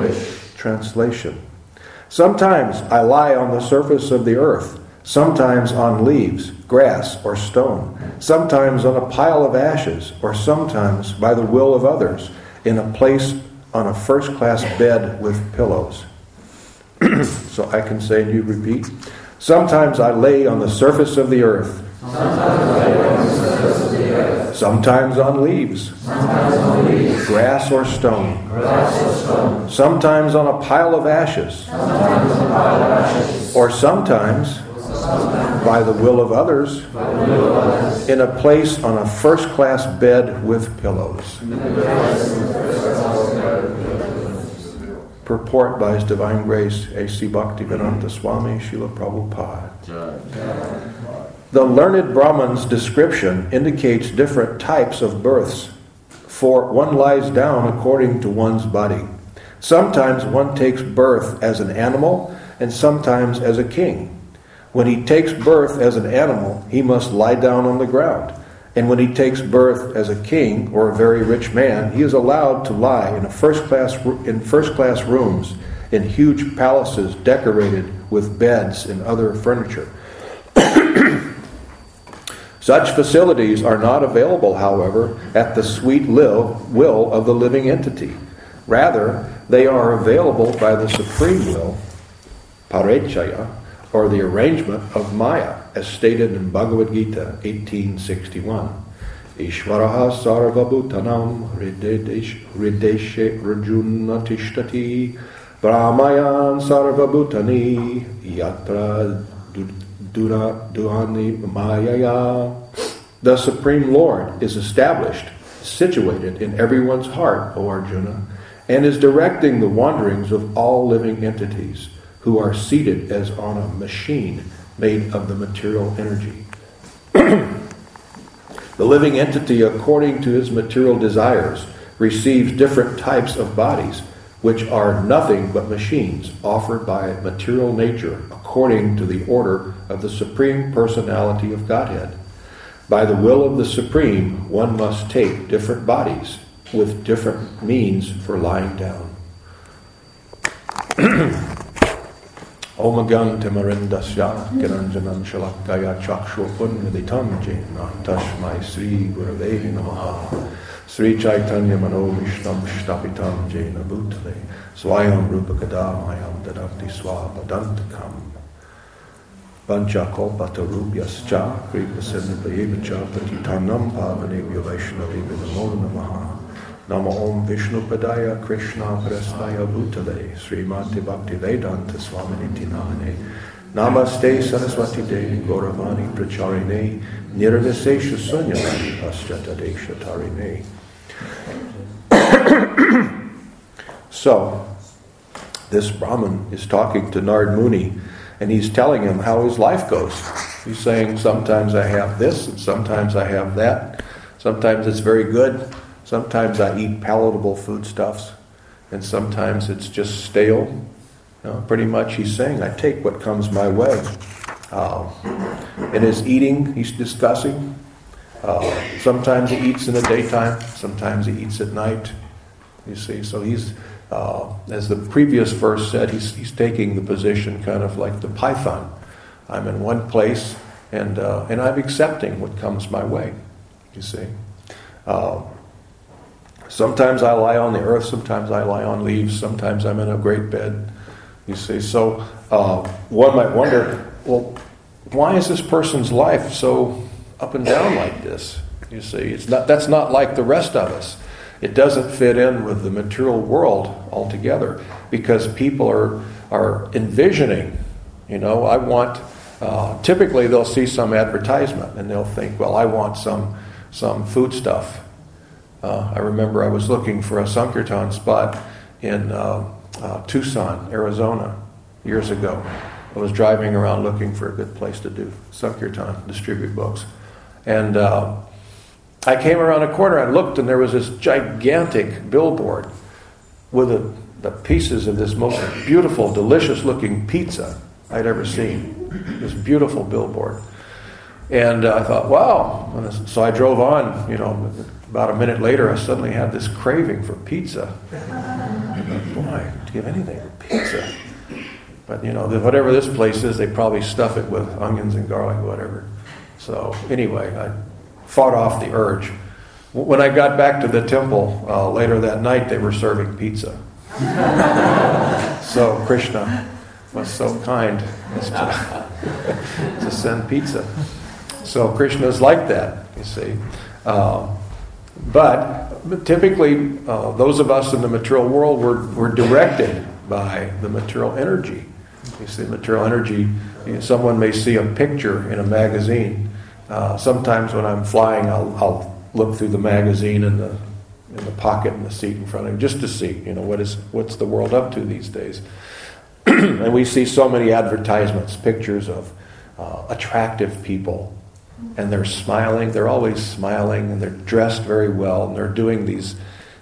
wish. Translation. Sometimes I lie on the surface of the earth, sometimes on leaves, grass, or stone, sometimes on a pile of ashes, or sometimes by the will of others, in a place on a first-class bed with pillows. So I can say, and you repeat, sometimes I lay on the surface of the earth, sometimes on leaves, grass or stone, sometimes on a pile of ashes, or sometimes by the will of others, in a place on a first-class bed with pillows. Purport by His Divine Grace, A.C. Bhaktivedanta Swami Srila Prabhupada. The learned Brahman's description indicates different types of births, for one lies down according to one's body. Sometimes one takes birth as an animal, and sometimes as a king. When he takes birth as an animal, he must lie down on the ground. And when he takes birth as a king or a very rich man, he is allowed to lie in first-class rooms, in huge palaces decorated with beds and other furniture. Such facilities are not available, however, at the sweet will of the living entity. Rather, they are available by the supreme will, parechaya, or the arrangement of Maya, as stated in Bhagavad Gita 18:61. Ishvaraha sarvabhutanam hrideshe rajuna tishtati brahmayan sarvabhutani yatra duhani mayaya. The Supreme Lord is established, situated in everyone's heart, O Arjuna, and is directing the wanderings of all living entities, who are seated as on a machine made of the material energy. The living entity, according to his material desires, receives different types of bodies, which are nothing but machines offered by material nature according to the order of the Supreme Personality of Godhead. By the will of the Supreme, one must take different bodies with different means for lying down. Omagan Timarindasya Kiranjanam Shalakaya Chakshopun Viditam Jena Tashmai Sri Gurave Namaha Sri Chaitanya Mano Vishnam Shtapitam Jena Bhutale Swayam Rupakadam Ayam Dadakti Swapadantakam Panchakolpatarubhyascha Kripasinabhayevacha Patitanam Pavanebhyo Vaishnavibhi Namo Namaha Namo Om Vishnu Padaya Krishna Prasthaya Bhutale Srimati Bhakti Vedanta Swaminiti Namane Namaste Saraswati Devi Gauravani Pracharine Nirvisesha Sunyavati Paschatadesha Tarine. So, this Brahman is talking to Nard Muni, and he's telling him how his life goes. He's saying, sometimes I have this, and sometimes I have that. Sometimes it's very good. Sometimes I eat palatable foodstuffs, and sometimes it's just stale. Pretty much he's saying, I take what comes my way. In his eating, he's discussing. Sometimes he eats in the daytime, sometimes he eats at night. You see, so he's, as the previous verse said, he's taking the position kind of like the python. I'm in one place, and I'm accepting what comes my way. You see. Sometimes I lie on the earth, sometimes I lie on leaves, sometimes I'm in a great bed. You see, so one might wonder, well, why is this person's life so up and down like this? You see, that's not like the rest of us. It doesn't fit in with the material world altogether, because people are envisioning, I want, typically they'll see some advertisement and they'll think, well, I want some food stuff. I remember I was looking for a Sankirtan spot in Tucson, Arizona, years ago. I was driving around looking for a good place to do Sankirtan, distribute books. And I came around a corner, I looked, and there was this gigantic billboard with the pieces of this most beautiful, delicious-looking pizza I'd ever seen. This beautiful billboard. And I thought, wow. And so I drove on, about a minute later, I suddenly had this craving for pizza. boy, to give anything for pizza. But, whatever this place is, they probably stuff it with onions and garlic, whatever. So, anyway, I fought off the urge. When I got back to the temple later that night, they were serving pizza. So, Krishna was so kind as to send pizza. So, Krishna's like that, you see. But typically, those of us in the material world, we're directed by the material energy. You see, material energy, someone may see a picture in a magazine. Sometimes when I'm flying, I'll look through the magazine in the pocket in the seat in front of me, just to see, what's the world up to these days. And we see so many advertisements, pictures of attractive people. And they're smiling, they're always smiling, and they're dressed very well, and they're doing these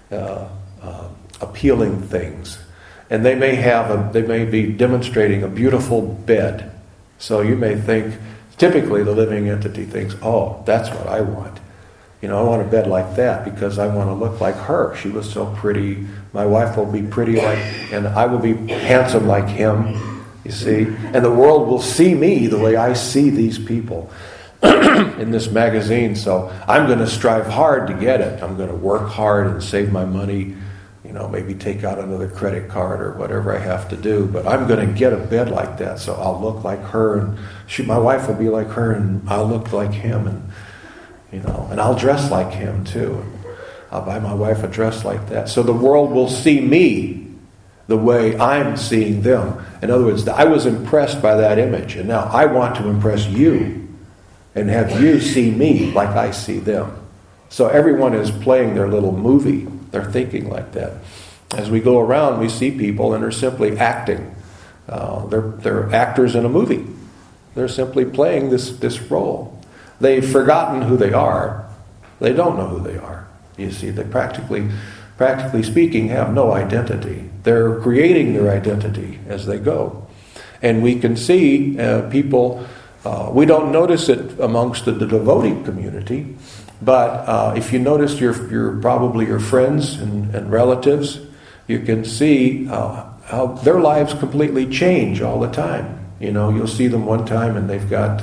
appealing things. And they may be demonstrating a beautiful bed. So you may think, typically the living entity thinks, oh, that's what I want. I want a bed like that because I want to look like her. She was so pretty. My wife will be pretty and I will be handsome like him, you see. And the world will see me the way I see these people in this magazine. So I'm going to strive hard to get it. I'm going to work hard and save my money, maybe take out another credit card or whatever I have to do. But I'm going to get a bed like that so I'll look like her, and my wife will be like her, and I'll look like him, and I'll dress like him too. I'll buy my wife a dress like that. So the world will see me the way I'm seeing them. In other words, I was impressed by that image, and now I want to impress you and have you see me like I see them. So everyone is playing their little movie. They're thinking like that. As we go around, we see people and they're simply acting. They're actors in a movie. They're simply playing this role. They've forgotten who they are. They don't know who they are. You see, they practically speaking, have no identity. They're creating their identity as they go. And we can see people, we don't notice it amongst the devotee community, but if you notice probably your friends and relatives, you can see how their lives completely change all the time. You'll see them one time and they've got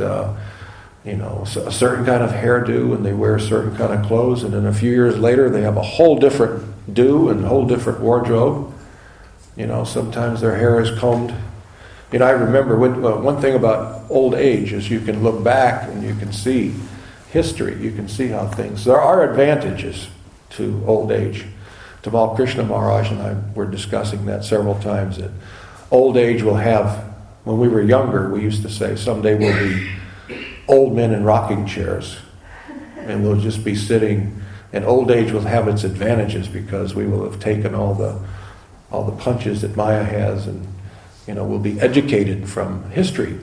a certain kind of hairdo, and they wear certain kind of clothes, and then a few years later they have a whole different do and a whole different wardrobe. Sometimes their hair is combed. I remember one thing about old age is you can look back and you can see history. You can see how there are advantages to old age. Tamal Krishna Maharaj and I were discussing that several times, that old age will have, when we were younger, we used to say, someday we'll be old men in rocking chairs, and we'll just be sitting, and old age will have its advantages because we will have taken all the punches that Maya has, and we'll be educated from history.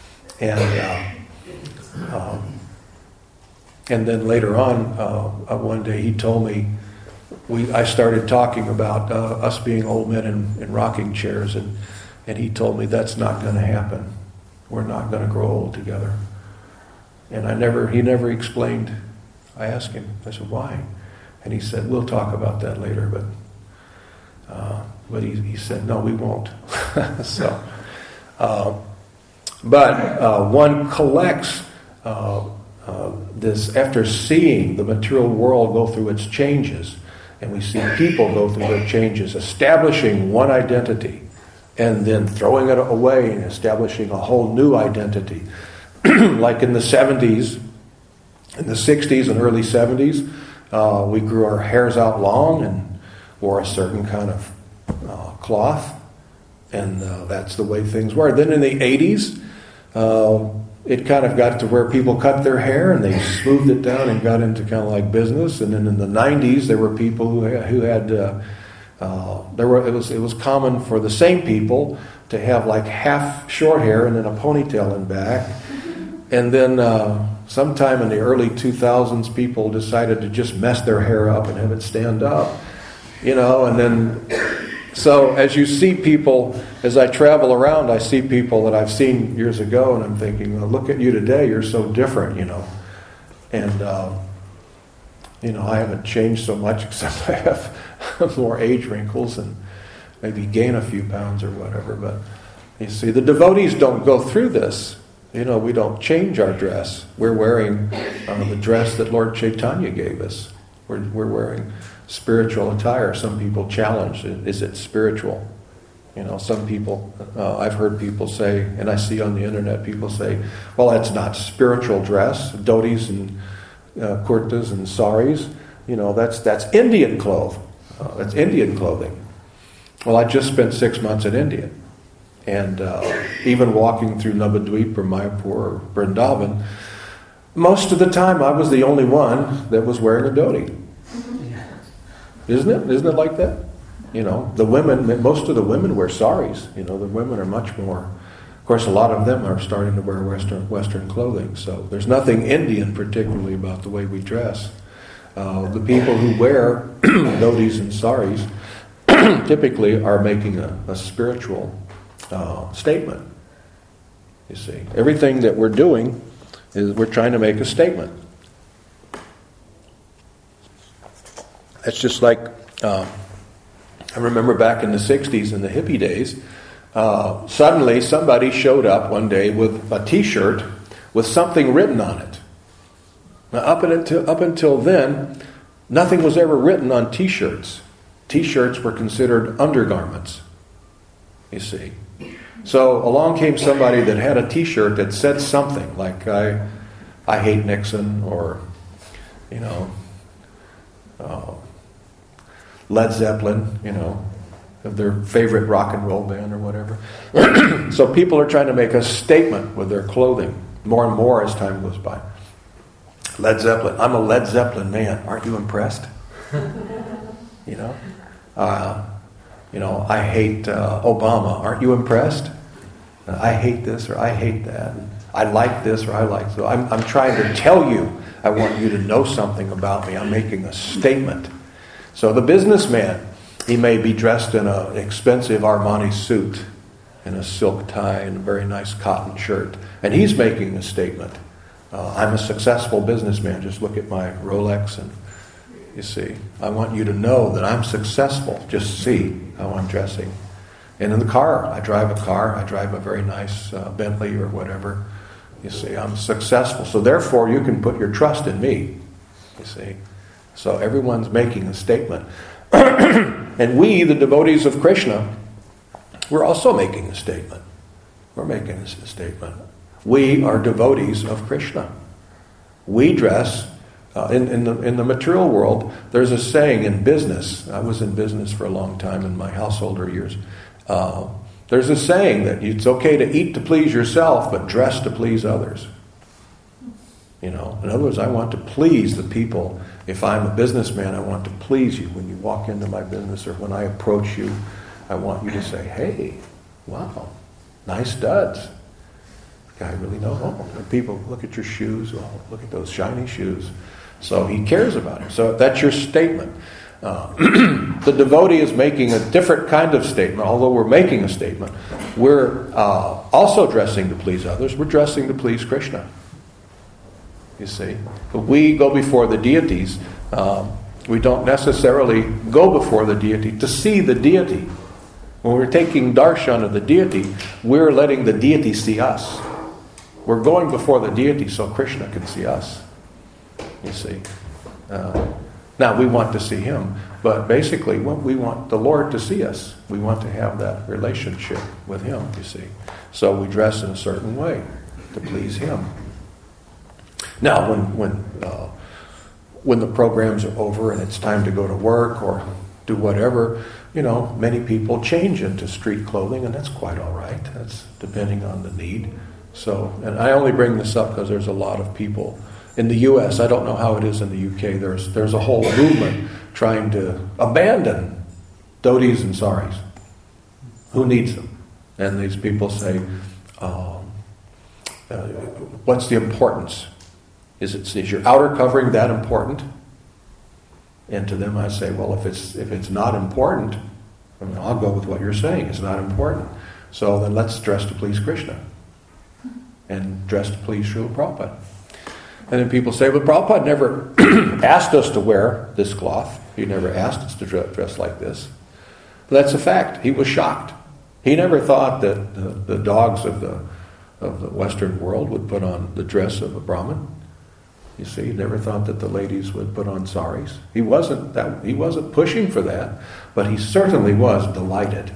And then later on, one day he told me, I started talking about us being old men in rocking chairs, and he told me that's not going to happen. We're not going to grow old together. And he never explained. I asked him, I said, why? And he said, we'll talk about that later, but he said, no, we won't. But one collects this after seeing the material world go through its changes, and we see people go through their changes, establishing one identity, and then throwing it away and establishing a whole new identity. Like in the 70s, in the 60s and early 70s, we grew our hairs out long and wore a certain kind of cloth, and that's the way things were. Then in the 80s, it kind of got to where people cut their hair and they smoothed it down and got into kind of like business. And then in the 90s, there were people who had it was common for the same people to have like half short hair and then a ponytail in back. And then sometime in the early 2000s, people decided to just mess their hair up and have it stand up, and then, so as you see people, as I travel around, I see people that I've seen years ago, and I'm thinking, well, look at you today, you're so different, And, I haven't changed so much, except I have more age wrinkles, and maybe gain a few pounds or whatever. But you see, the devotees don't go through this. We don't change our dress. We're wearing the dress that Lord Chaitanya gave us. We're wearing spiritual attire. Some people challenge, is it spiritual? Some people, I've heard people say, and I see on the internet people say, well, that's not spiritual dress. Dhotis and kurtas and saris, that's Indian clothes. That's Indian clothing. Well, I just spent 6 months in India. And even walking through Navadvip or Mayapur or Vrindavan, most of the time I was the only one that was wearing a dhoti. Isn't it? Isn't it like that? The women, most of the women wear saris. The women are much more. Of course, a lot of them are starting to wear Western clothing. So there's nothing Indian particularly about the way we dress. The people who wear dhotis and saris typically are making a spiritual statement. You see, everything that we're doing is we're trying to make a statement. It's just like I remember back in the 60s, in the hippie days, suddenly somebody showed up one day with a T-shirt with something written on it. Now, up until then, nothing was ever written on T-shirts. T-shirts were considered undergarments. You see. So along came somebody that had a T-shirt that said something like I hate Nixon, or Led Zeppelin, of their favorite rock and roll band or whatever. So people are trying to make a statement with their clothing more and more as time goes by. Led Zeppelin. I'm a Led Zeppelin man. Aren't you impressed? I hate Obama. Aren't you impressed? I hate this or I hate that. I like this or I like so. I'm trying to tell you. I want you to know something about me. I'm making a statement. So the businessman, he may be dressed in an expensive Armani suit and a silk tie and a very nice cotton shirt, and he's making a statement. I'm a successful businessman. Just look at my Rolex and you see, I want you to know that I'm successful. Just see how I'm dressing. And in the car, I drive a very nice Bentley or whatever. You see, I'm successful. So therefore, you can put your trust in me. You see. So everyone's making a statement. And we, the devotees of Krishna, we're also making a statement. We're making a statement. We are devotees of Krishna. We dress... In the material world, there's a saying in business. I was in business for a long time in my householder years. There's a saying that it's okay to eat to please yourself, but dress to please others. In other words, I want to please the people. If I'm a businessman, I want to please you. When you walk into my business or when I approach you, I want you to say, "Hey, wow, nice studs. Guy really knows." Oh, people look at your shoes. Oh, look at those shiny shoes. So he cares about it. So that's your statement. The devotee is making a different kind of statement. Although we're making a statement, we're also dressing to please others. We're dressing to please Krishna. You see, but we go before the deities. We don't necessarily go before the deity to see the deity. When we're taking darshan of the deity, we're letting the deity see us. We're going before the deity so Krishna can see us. You see. Now we want to see him, but basically we want the Lord to see us. We want to have that relationship with him, you see. So we dress in a certain way to please him. Now when the programs are over and it's time to go to work or do whatever, many people change into street clothing, and that's quite all right. That's depending on the need. So, and I only bring this up because there's a lot of people in the U.S. I don't know how it is in the U.K. There's a whole movement trying to abandon dhotis and saris. Who needs them? And these people say, what's the importance? Is your outer covering that important? And to them I say, well, if it's not important, I'll go with what you're saying. It's not important. So then let's dress to please Krishna. And dress to please Srila Prabhupada. And then people say, well, Prabhupada never asked us to wear this cloth. He never asked us to dress like this. That's a fact. He was shocked. He never thought that the dogs of the Western world would put on the dress of a Brahmin. You see, he never thought that the ladies would put on saris. He wasn't pushing for that, but he certainly was delighted.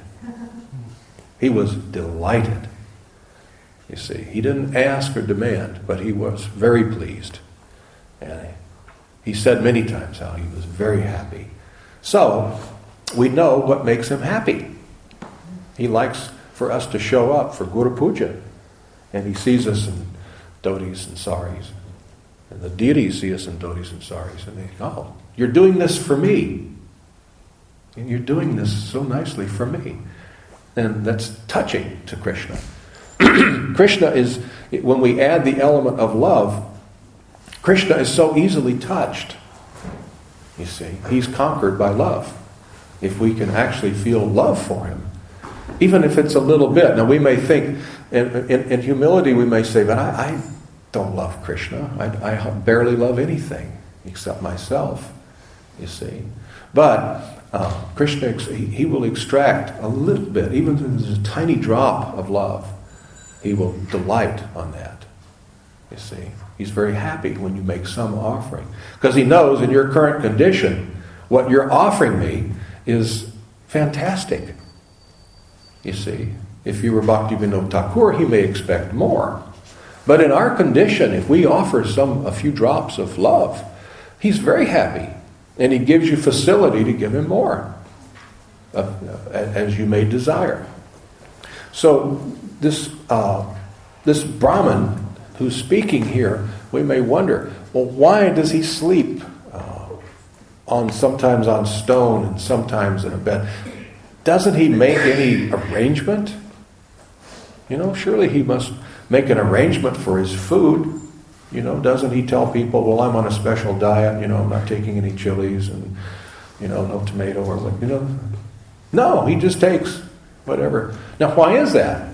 He was delighted. You see, he didn't ask or demand, but he was very pleased. And he said many times how he was very happy. So, we know what makes him happy. He likes for us to show up for Guru Puja. And he sees us in dhotis and saris. And the deities see us in dhotis and saris. And they go, oh, you're doing this for me. And you're doing this so nicely for me. And that's touching to Krishna. Krishna is, when we add the element of love, Krishna is so easily touched. You see, he's conquered by love. If we can actually feel love for him, even if it's a little bit. Now we may think, in humility we may say, but I don't love Krishna. I barely love anything except myself, you see. But Krishna, he will extract a little bit, even if there's a tiny drop of love. He will delight on that, you see. He's very happy when you make some offering. Because he knows in your current condition, what you're offering me is fantastic. You see, if you were Bhaktivinoda Thakur, he may expect more. But in our condition, if we offer a few drops of love, he's very happy. And he gives you facility to give him more, as you may desire. So this Brahmin who's speaking here, we may wonder, well, why does he sleep sometimes on stone and sometimes in a bed? Doesn't he make any arrangement? You know, surely he must make an arrangement for his food. You know, doesn't he tell people, well, I'm on a special diet, you know, I'm not taking any chilies and, you know, no tomato or what, you know. No, he just takes whatever. Now, why is that?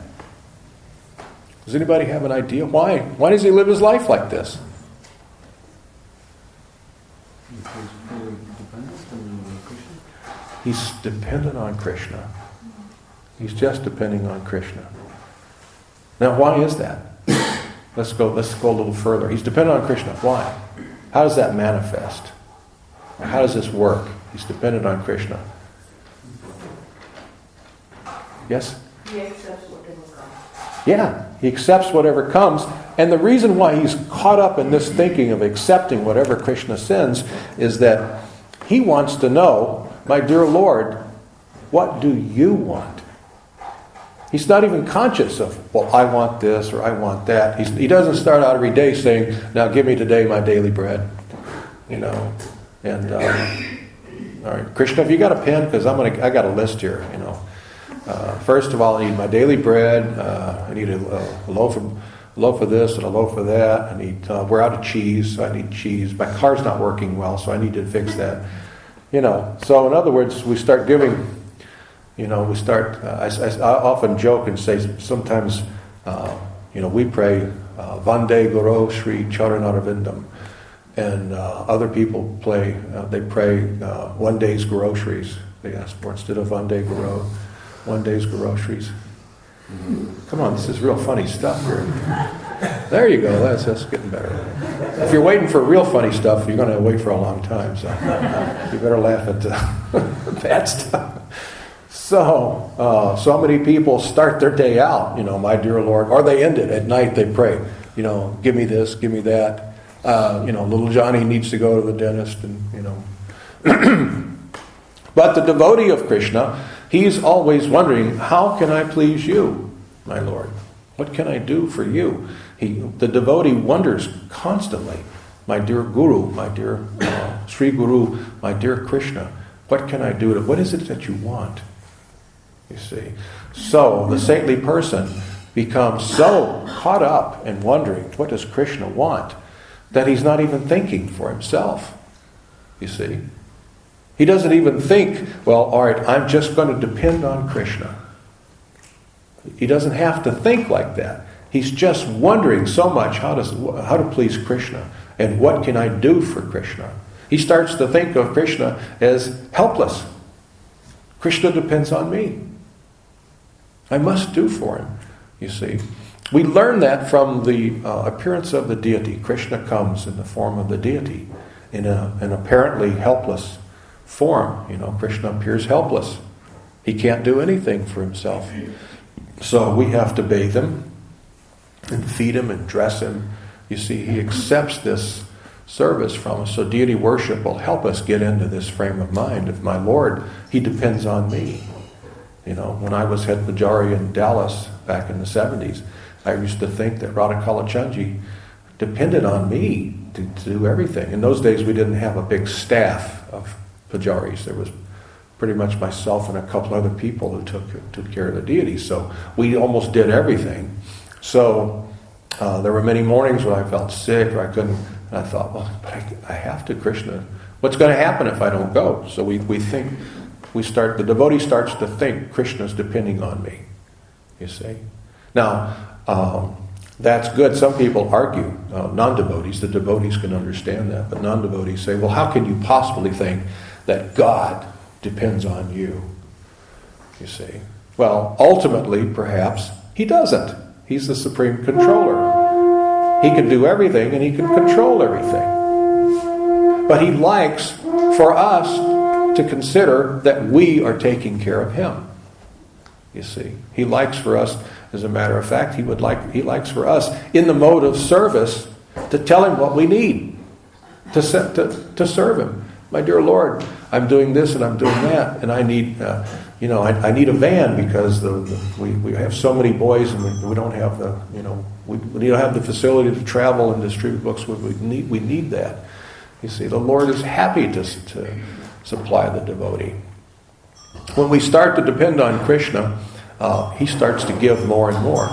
Does anybody have an idea? Why? Why does he live his life like this? He's dependent on Krishna. He's just depending on Krishna. Now, why is that? Let's go a little further. He's dependent on Krishna. Why? How does that manifest? Or how does this work? He's dependent on Krishna. Yes? He accepts whatever comes. Yeah, he accepts whatever comes. And the reason why he's caught up in this thinking of accepting whatever Krishna sends is that he wants to know, my dear Lord, what do you want? He's not even conscious of, well, I want this or I want that. He doesn't start out every day saying, now give me today my daily bread. You know, and all right, Krishna, have you got a pen? Because I got a list here. You know, first of all, I need my daily bread. I need a loaf of this and a loaf of that. We're out of cheese, so I need cheese. My car's not working well, so I need to fix that. You know, so in other words, we start giving. You know, I often joke and say sometimes, we pray Vande Guru Sri Charanarvindam, and other people pray one day's groceries. They ask for instead of Vande Guru, one day's groceries. Come on, this is real funny stuff here. There you go. That's getting better. If you're waiting for real funny stuff, you're going to wait for a long time. So you better laugh at that stuff. So many people start their day out, you know, my dear Lord, or they end it at night. They pray, you know, give me this, give me that. Little Johnny needs to go to the dentist, and you know. But the devotee of Krishna, he's always wondering, how can I please you, my Lord? What can I do for you? The devotee wonders constantly, my dear Guru, my dear Sri Guru, my dear Krishna, what can I do? What is it that you want? You see. So the saintly person becomes so caught up in wondering, what does Krishna want, that he's not even thinking for himself. You see. He doesn't even think, well, all right, I'm just going to depend on Krishna. He doesn't have to think like that. He's just wondering so much how to please Krishna and what can I do for Krishna. He starts to think of Krishna as helpless. Krishna depends on me. I must do for him, you see. We learn that from the appearance of the deity. Krishna comes in the form of the deity, in an apparently helpless form. Krishna appears helpless. He can't do anything for himself. So we have to bathe him and feed him and dress him. You see, he accepts this service from us. So deity worship will help us get into this frame of mind of my Lord. He depends on me. When I was head pujari in Dallas back in the 70s, I used to think that Radha Kalachandji depended on me to do everything. In those days, we didn't have a big staff of pujaris. There was pretty much myself and a couple other people who took care of the deity. So we almost did everything. So there were many mornings when I felt sick or I couldn't. And I thought, well, but I have to, Krishna. What's going to happen if I don't go? So the devotee starts to think Krishna's depending on me. You see? Now, that's good. Some people argue, non-devotees, the devotees can understand that, but non-devotees say, well, how can you possibly think that God depends on you? You see? Well, ultimately, perhaps, he doesn't. He's the supreme controller. He can do everything and he can control everything. But he likes for us to consider that we are taking care of him. You see? He likes for us, as a matter of fact, he likes for us in the mode of service to tell him what we need to serve him. My dear Lord, I'm doing this and I'm doing that, and I need, I need a van because we have so many boys and we don't have we don't have the facility to travel and distribute books. We need that. You see, the Lord is happy to supply the devotee. When we start to depend on Krishna, he starts to give more and more.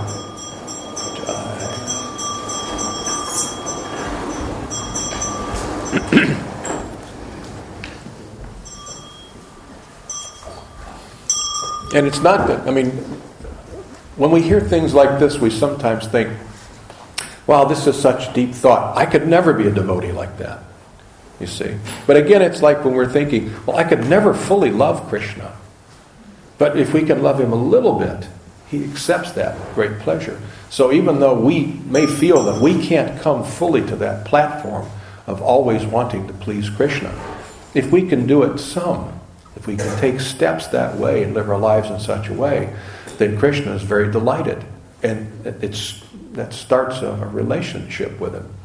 And it's not that, when we hear things like this, we sometimes think, wow, this is such deep thought. I could never be a devotee like that, you see. But again, it's like when we're thinking, well, I could never fully love Krishna. But if we can love him a little bit, he accepts that with great pleasure. So even though we may feel that we can't come fully to that platform of always wanting to please Krishna, if we can do it some, if we can take steps that way and live our lives in such a way, then Krishna is very delighted. And that starts a relationship with him.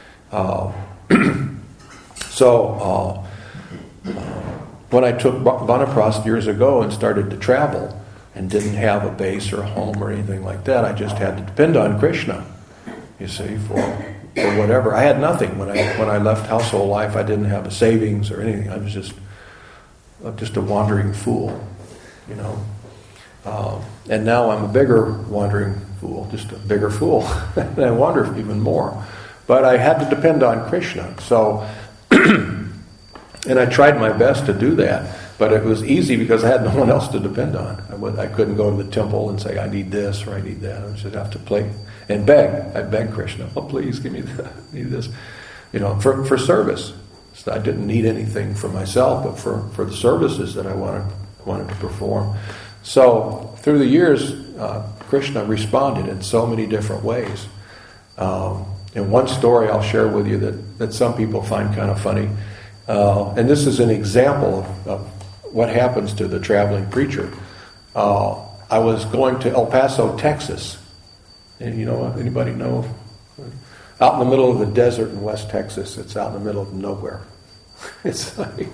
When I took Vanaprastha years ago and started to travel and didn't have a base or a home or anything like that, I just had to depend on Krishna, you see, for whatever. I had nothing. When I left household life, I didn't have a savings or anything. I was just a wandering fool, and now I'm a bigger wandering fool, just a bigger fool, and I wander even more. But I had to depend on Krishna, so, and I tried my best to do that, but it was easy because I had no one else to depend on. I couldn't go to the temple and say, I need this or I need that. I just have to play and beg. I beg Krishna, oh, please give me that, I need this, for service. So I didn't need anything for myself, but for the services that I wanted to perform. So through the years, Krishna responded in so many different ways. And one story I'll share with you that some people find kind of funny, and this is an example of what happens to the traveling preacher. I was going to El Paso, Texas, and anybody know? Out in the middle of the desert in West Texas. It's out in the middle of nowhere. It's like,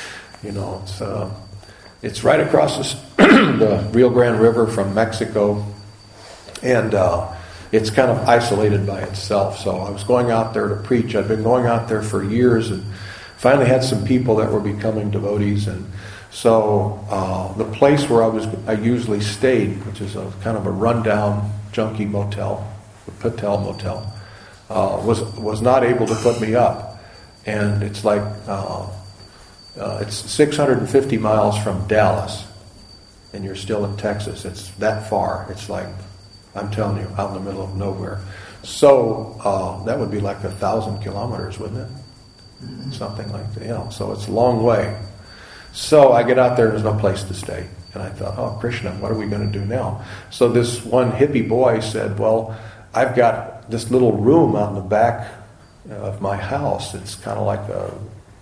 it's right across the Rio Grande River from Mexico, and it's kind of isolated by itself. So I was going out there to preach. I'd been going out there for years, and finally had some people that were becoming devotees. And so the place where I usually stayed, which is a kind of a rundown, junky motel, a Patel motel, was not able to put me up. And it's like, it's 650 miles from Dallas, and you're still in Texas. It's that far. It's like, I'm telling you, out in the middle of nowhere. So that would be like 1,000 kilometers, wouldn't it? Mm-hmm. Something like that. So it's a long way. So I get out there, there's no place to stay. And I thought, oh, Krishna, what are we going to do now? So this one hippie boy said, well, I've got this little room out in the back of my house. It's kind of like a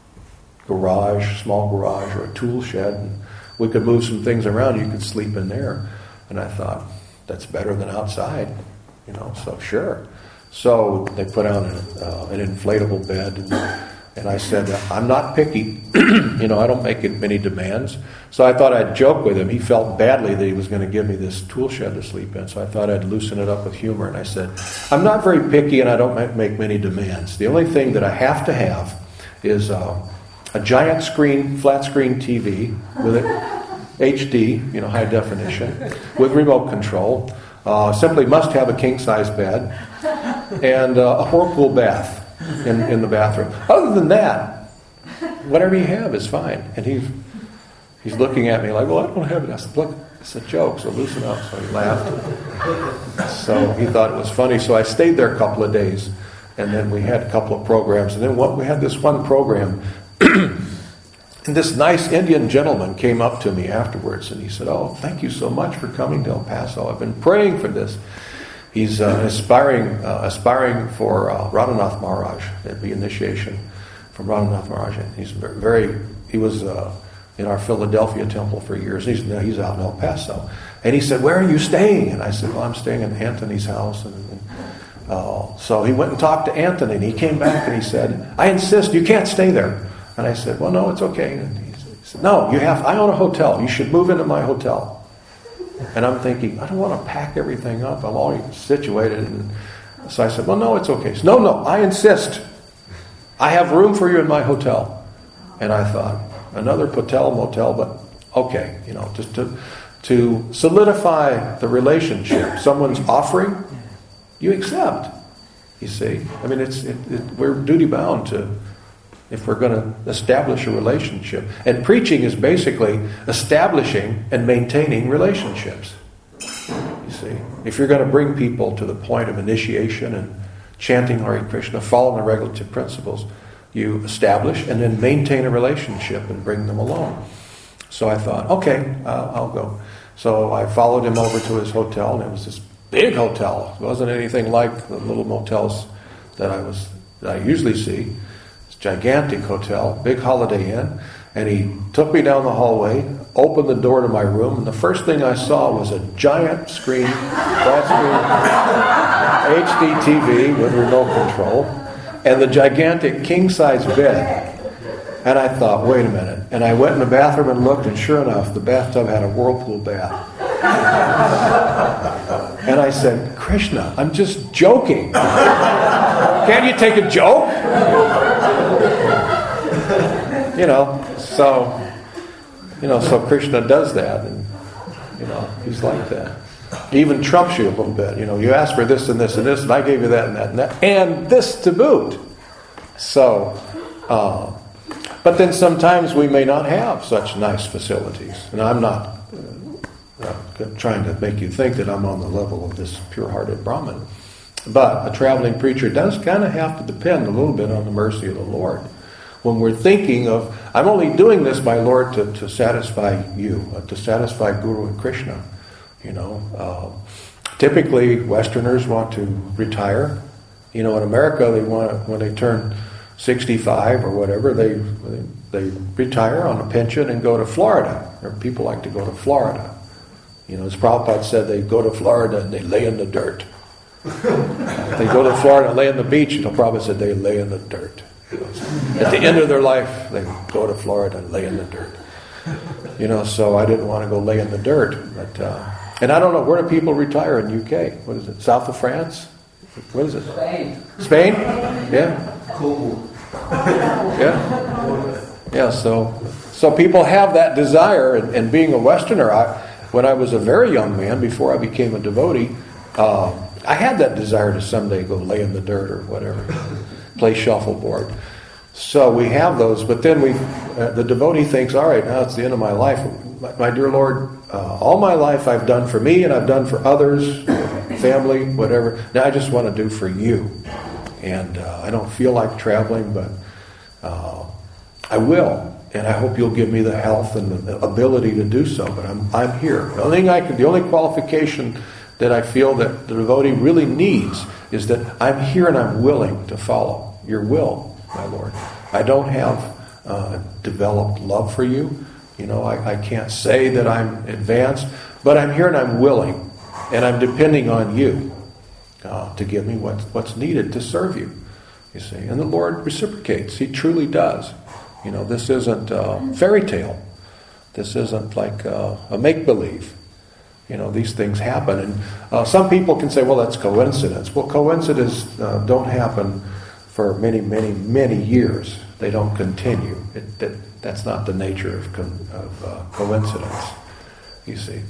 garage, small garage, or a tool shed. And we could move some things around. You could sleep in there. And I thought, that's better than outside, so sure. So they put on an inflatable bed. And I said, I'm not picky. I don't make many demands. So I thought I'd joke with him. He felt badly that he was going to give me this tool shed to sleep in. So I thought I'd loosen it up with humor. And I said, I'm not very picky and I don't make many demands. The only thing that I have to have is a giant screen, flat screen TV with it, HD, high definition, with remote control. Simply must have a king-size bed and a whirlpool bath in the bathroom. Other than that, whatever you have is fine. And he's looking at me like, well, I don't have it. I said, look, it's a joke, so loosen up. So he laughed. So he thought it was funny. So I stayed there a couple of days, and then we had a couple of programs. And then we had this one program, and this nice Indian gentleman came up to me afterwards, and he said, oh, thank you so much for coming to El Paso. I've been praying for this. He's aspiring for Radhanath Maharaj, the initiation from Radhanath Maharaj. And he was in our Philadelphia temple for years. He's out in El Paso. And he said, where are you staying? And I said, well, I'm staying in Anthony's house. So he went and talked to Anthony, and he came back and he said, I insist, you can't stay there. And I said, well, no, it's okay. And he said, no, I own a hotel. You should move into my hotel. And I'm thinking, I don't want to pack everything up. I'm already situated. And so I said, well, no, it's okay. He said, no, I insist. I have room for you in my hotel. And I thought, another motel, but okay, just to solidify the relationship. Someone's offering, you accept. You see, I mean, we're duty bound to, if we're going to establish a relationship. And preaching is basically establishing and maintaining relationships. You see, if you're going to bring people to the point of initiation and chanting Hare Krishna, following the regulative principles, you establish and then maintain a relationship and bring them along. So I thought, okay, I'll go. So I followed him over to his hotel, and it was this big hotel. It wasn't anything like the little motels that I usually see. Gigantic hotel, big Holiday Inn, and he took me down the hallway, opened the door to my room, and the first thing I saw was a giant screen, flat screen, HD TV with remote control, and the gigantic king-size bed. And I thought, wait a minute. And I went in the bathroom and looked, and sure enough, the bathtub had a whirlpool bath. And I said, Krishna, I'm just joking. Can't you take a joke? So Krishna does that, and he's like that. He even trumps you a little bit. You asked for this and this and this, and I gave you that and that and that, and this to boot. So, but then sometimes we may not have such nice facilities, and I'm not trying to make you think that I'm on the level of this pure-hearted Brahmin. But a traveling preacher does kind of have to depend a little bit on the mercy of the Lord. When we're thinking of, I'm only doing this, my Lord, to satisfy you, to satisfy Guru and Krishna. Typically, Westerners want to retire. In America, they want when they turn 65 or whatever, they retire on a pension and go to Florida. Or people like to go to Florida. As Prabhupada said, they go to Florida and they lay in the dirt. They go to Florida and lay on the beach. Prabhupada said they lay in the dirt. At the end of their life, they go to Florida and lay in the dirt. So I didn't want to go lay in the dirt. But and I don't know, where do people retire in UK? What is it? South of France? What is it? Spain? Yeah. Cool. Yeah. So people have that desire, and being a Westerner, when I was a very young man, before I became a devotee, I had that desire to someday go lay in the dirt or whatever, play shuffleboard. So we have those, but then the devotee thinks, all right, now it's the end of my life. My dear Lord, all my life I've done for me and I've done for others, family, whatever. Now I just want to do for you. And I don't feel like traveling, but I will. and I hope you'll give me the health and the ability to do so. But I'm here. The only qualification that I feel that the devotee really needs is that I'm here and I'm willing to follow your will, my Lord. I don't have developed love for you. I can't say that I'm advanced, but I'm here and I'm willing, and I'm depending on you to give me what's needed to serve you. You see, and the Lord reciprocates. He truly does. This isn't a fairy tale. This isn't like a make-believe. These things happen, and some people can say, "Well, that's coincidence." Well, coincidences don't happen for many, many, many years. They don't continue. That's not the nature of coincidence. You see,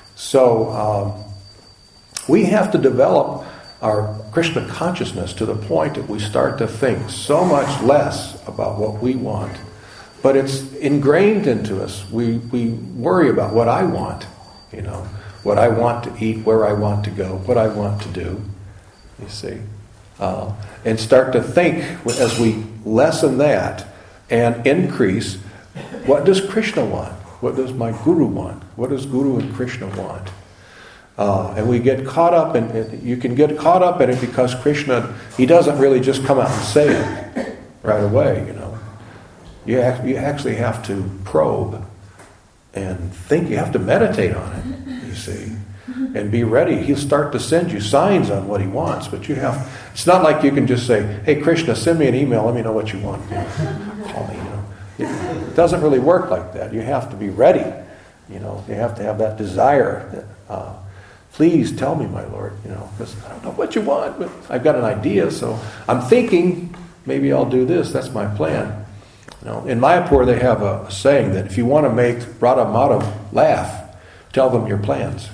so we have to develop our Krishna consciousness to the point that we start to think so much less about what we want, but it's ingrained into us. We worry about what I want, what I want to eat, where I want to go, what I want to do, you see, and start to think as we lessen that and increase, what does Krishna want? What does my Guru want? What does Guru and Krishna want? And we get caught up in it. You can get caught up in it because Krishna, he doesn't really just come out and say it right away, You actually have to probe and think. You have to meditate on it, you see, and be ready. He'll start to send you signs on what he wants, but it's not like you can just say, "Hey, Krishna, send me an email, let me know what you want. Call me," It doesn't really work like that. You have to be ready. You have to have that desire. Please tell me, my Lord, because I don't know what you want, but I've got an idea, so I'm thinking maybe I'll do this. That's my plan. In Mayapur, they have a saying that if you want to make Radha Madhav laugh, tell them your plans.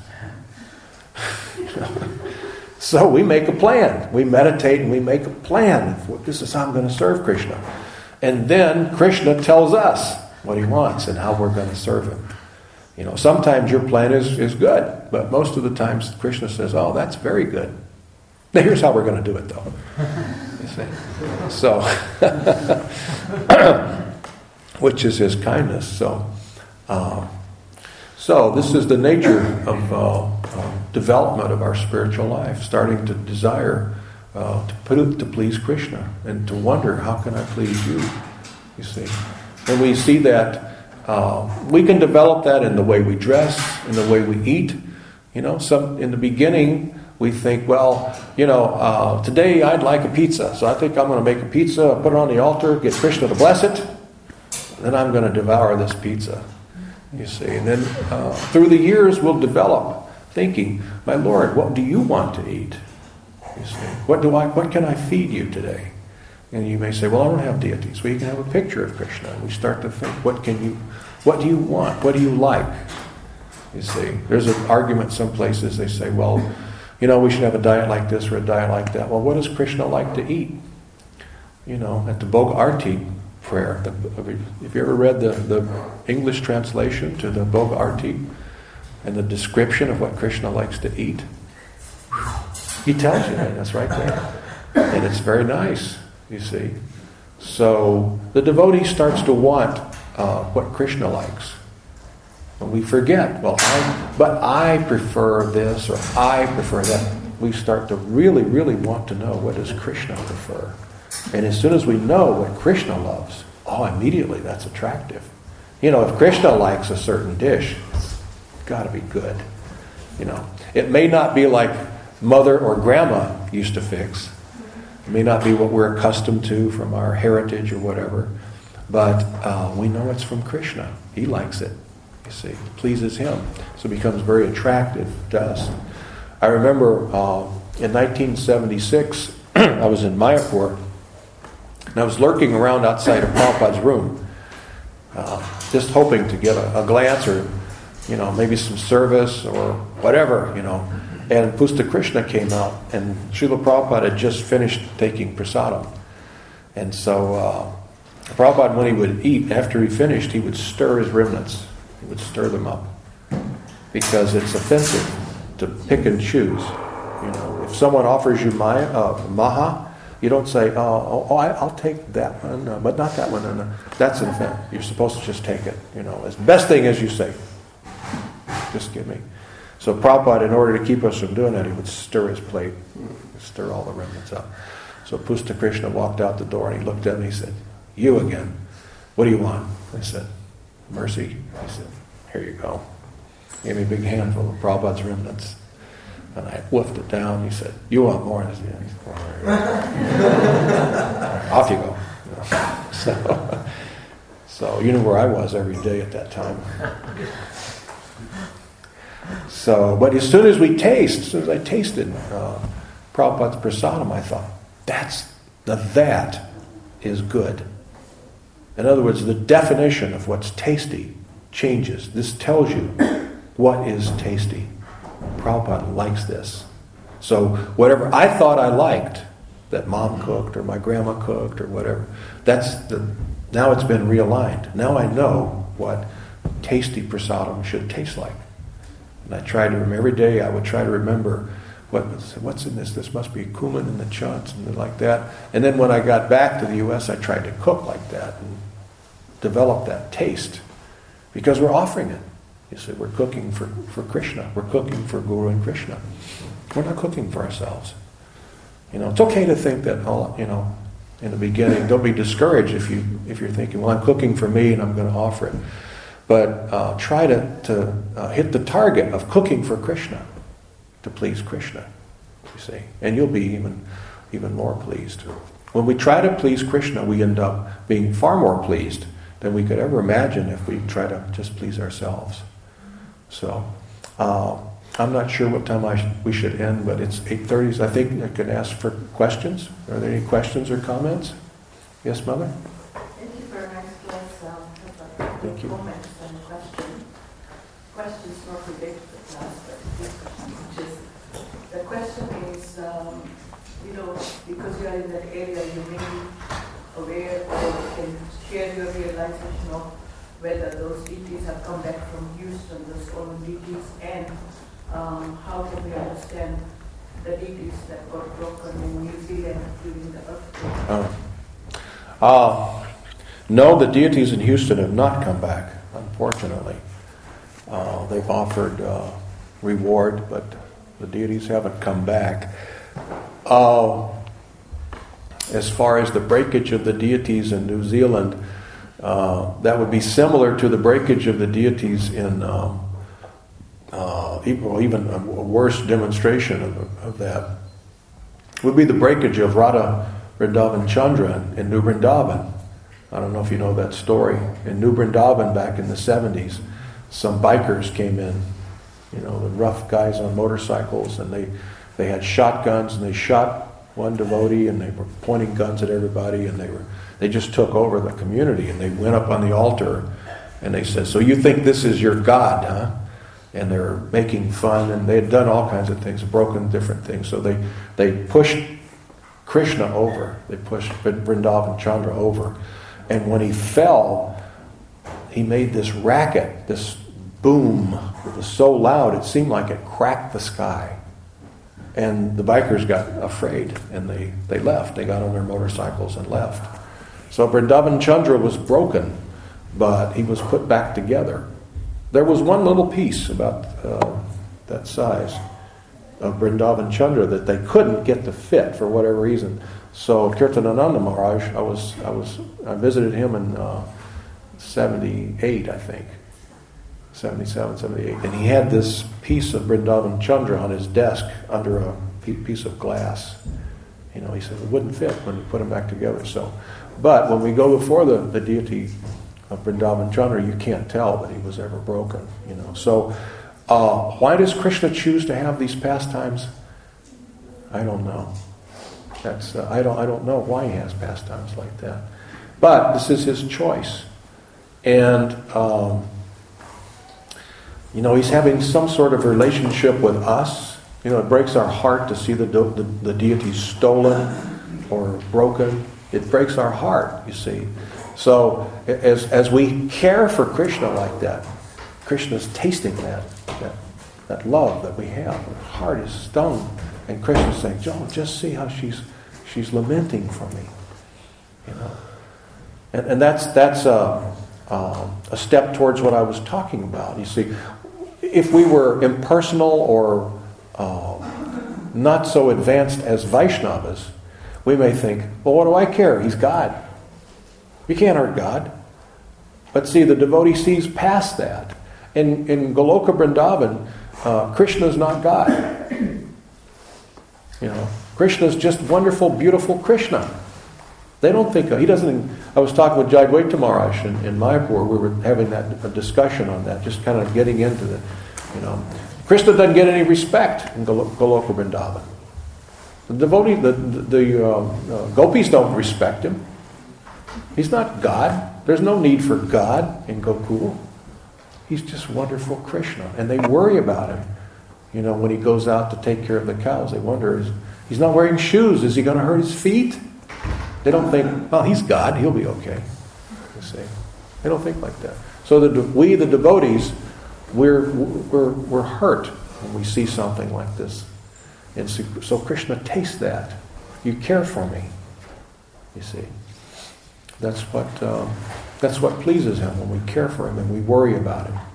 So we make a plan. We meditate and we make a plan. This is how I'm going to serve Krishna. And then Krishna tells us what he wants and how we're going to serve him. Sometimes your plan is good, but most of the times Krishna says, "Oh, that's very good. Now here's how we're going to do it, though." You see? So, which is his kindness. So this is the nature of development of our spiritual life, starting to desire to please Krishna and to wonder, how can I please you? You see, and we see that. We can develop that in the way we dress, in the way we eat. In the beginning we think, today I'd like a pizza, so I think I'm going to make a pizza, put it on the altar, get Krishna to bless it, then I'm going to devour this pizza. You see, and then through the years we'll develop thinking, "My Lord, what do you want to eat? You see, what can I feed you today?" And you may say, "Well, I don't have deities." Well, you can have a picture of Krishna. And we start to think, what do you want? What do you like? You see, there's an argument some places. They say, "Well, we should have a diet like this or a diet like that." Well, what does Krishna like to eat? At the Bhoga Arti prayer, have you ever read the English translation to the Bhoga Arti and the description of what Krishna likes to eat? He tells you that. That's right there. And it's very nice. You see, so the devotee starts to want what Krishna likes, and we forget. But I prefer this or I prefer that. We start to really, really want to know, what does Krishna prefer? And as soon as we know what Krishna loves, immediately that's attractive. If Krishna likes a certain dish, it's got to be good. It may not be like mother or grandma used to fix. It may not be what we're accustomed to from our heritage or whatever, but we know it's from Krishna. He likes it, you see. It pleases him. So it becomes very attractive to us. I remember in 1976, I was in Mayapur, and I was lurking around outside of Prabhupada's room, just hoping to get a glance or, maybe some service or whatever, And Pusta Krishna came out, and Srila Prabhupada had just finished taking prasadam. And so Prabhupada, when he would eat, after he finished, he would stir his remnants. He would stir them up. Because it's offensive to pick and choose. If someone offers you maha, You don't say, I'll take that one, but not that one. And that's an offense. You're supposed to just take it. As best thing as you say. Just give me. So Prabhupada, in order to keep us from doing that, he would stir his plate, stir all the remnants up. So Pusta Krishna walked out the door and he looked at me and he said, "You again. What do you want?" I said, "Mercy." He said, "Here you go." He gave me a big handful of Prabhupada's remnants. And I wolfed it down. He said, "You want more?" I said, "Yeah." Off you go. So you knew where I was every day at that time. So, but as soon as I tasted Prabhupada's prasadam, I thought, that is good. In other words, the definition of what's tasty changes. This tells you what is tasty. Prabhupada likes this. So whatever I thought I liked, that mom cooked or my grandma cooked or whatever, now it's been realigned. Now I know what tasty prasadam should taste like. And I try to remember, every day I would try to remember what's in this. This must be cumin and the chunks and like that. And then when I got back to the U.S., I tried to cook like that and develop that taste. Because we're offering it. You see, we're cooking for Krishna. We're cooking for Guru and Krishna. We're not cooking for ourselves. It's okay to think that, in the beginning, don't be discouraged if you're thinking, well, I'm cooking for me and I'm going to offer it. But try to hit the target of cooking for Krishna, to please Krishna, you see. And you'll be even more pleased. When we try to please Krishna, we end up being far more pleased than we could ever imagine if we try to just please ourselves. So, I'm not sure what time we should end, but it's 8:30, so I think I can ask for questions. Are there any questions or comments? Yes, Mother? Thank you for a nice class. Thank you. Comments and questions. Questions not related to the class, but the question is, because you are in that area, you may be aware or can share your realization of whether those deities have come back from Houston, those fallen deities, and how can we understand the deities that got broken in New Zealand during the earthquake? No, the deities in Houston have not come back, unfortunately. They've offered reward, but the deities haven't come back. As far as the breakage of the deities in New Zealand, that would be similar to the breakage of the deities in even a worse demonstration of that would be the breakage of Radha Vrindavan Chandra in New Vrindavan. I don't know if you know that story. In New Vrindavan back in the 70s, some bikers came in, the rough guys on motorcycles, and they had shotguns, and they shot one devotee, and they were pointing guns at everybody, and they just took over the community, and they went up on the altar, and they said, "So you think this is your God, huh?" And they were making fun, and they had done all kinds of things, broken different things. So they pushed Krishna over. They pushed Vrindavan Chandra over. And when he fell, he made this racket, this boom. It was so loud, it seemed like it cracked the sky. And the bikers got afraid, and they left. They got on their motorcycles and left. So Vrindavan Chandra was broken, but he was put back together. There was one little piece about that size of Vrindavan Chandra that they couldn't get to fit for whatever reason. So Kirtanananda Maharaj, I visited him in 78, I think. 77, 78. And he had this piece of Vrindavan Chandra on his desk under a piece of glass. He said it wouldn't fit when you put them back together. But when we go before the deity of Vrindavan Chandra, you can't tell that he was ever broken. So why does Krishna choose to have these pastimes? I don't know. I don't know why he has pastimes like that. But this is his choice. And he's having some sort of relationship with us. It breaks our heart to see the deity stolen or broken. It breaks our heart, you see. So as we care for Krishna like that, Krishna's tasting that love that we have. Our heart is stung. And Krishna's saying, "Joe, just see how she's She's lamenting for me. You know, and that's a step towards what I was talking about. You see, if we were impersonal or not so advanced as Vaishnavas, we may think, well, what do I care? He's God. You can't hurt God. But see, the devotee sees past that. In Goloka Vrindavan, Krishna is not God. You know, Krishna is just wonderful, beautiful Krishna. They don't think he doesn't. I was talking with Jayadvaita Maharaj in Mayapur. We were having a discussion on that, just kind of getting into the, you know, Krishna doesn't get any respect in Goloka Vrindavan. The devotee, the gopis don't respect him. He's not God. There's no need for God in Gokul. He's just wonderful Krishna. And they worry about him. You know, when he goes out to take care of the cows, they wonder, he's not wearing shoes. Is he going to hurt his feet? They don't think, well, he's God. He'll be okay. You see. They don't think like that. So we, the devotees, we're hurt when we see something like this. And so Krishna tastes that. You care for me. You see. That's what pleases him, when we care for him and we worry about him.